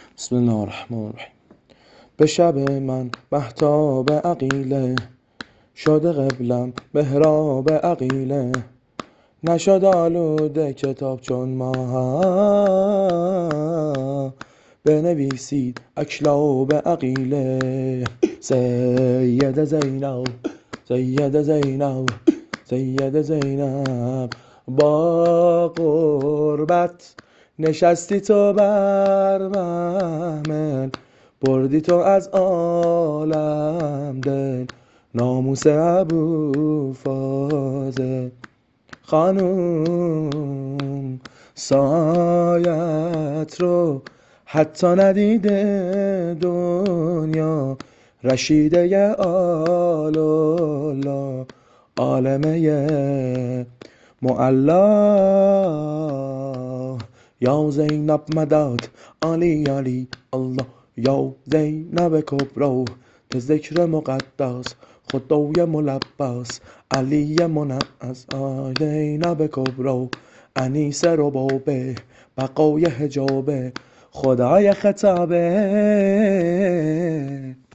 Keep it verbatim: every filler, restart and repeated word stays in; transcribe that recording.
بسم الله الرحمن الرحیم. به شب من مهتاب عقیله، شده قبلم محراب عقیله. نشد آلوده کتاب چون ما، بنویسید اکلاب عقیله. سید زینب سید زینب سید زینب، با قربت نشستی تو بر محمل، بردی تو از عالم دل، ناموس ابو فاضل. خانوم سایت رو حتی ندیده دنیا، رشیده آلولا عالمه معلا. یا زینب مدد علی علی الله، یا زینب کبرا به ذکر مقدس خدای ملبس علی منعز. زینب کبرا انیس ربابه، بقای حجابه خدای خطابه.